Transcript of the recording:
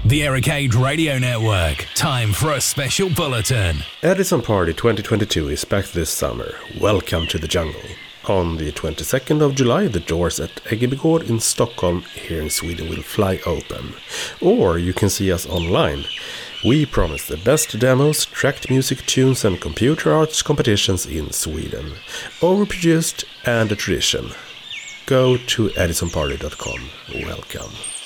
The Arcade Radio Network. Time for a special bulletin. Edison Party 2022 is back this summer. Welcome to the jungle. On the 22nd of July, the doors at Eggebygård in Stockholm, here in Sweden, will fly open. Or you can see us online. We promise the best demos, tracked music tunes and computer arts competitions in Sweden. Overproduced and a tradition. Go to edisonparty.com. Welcome.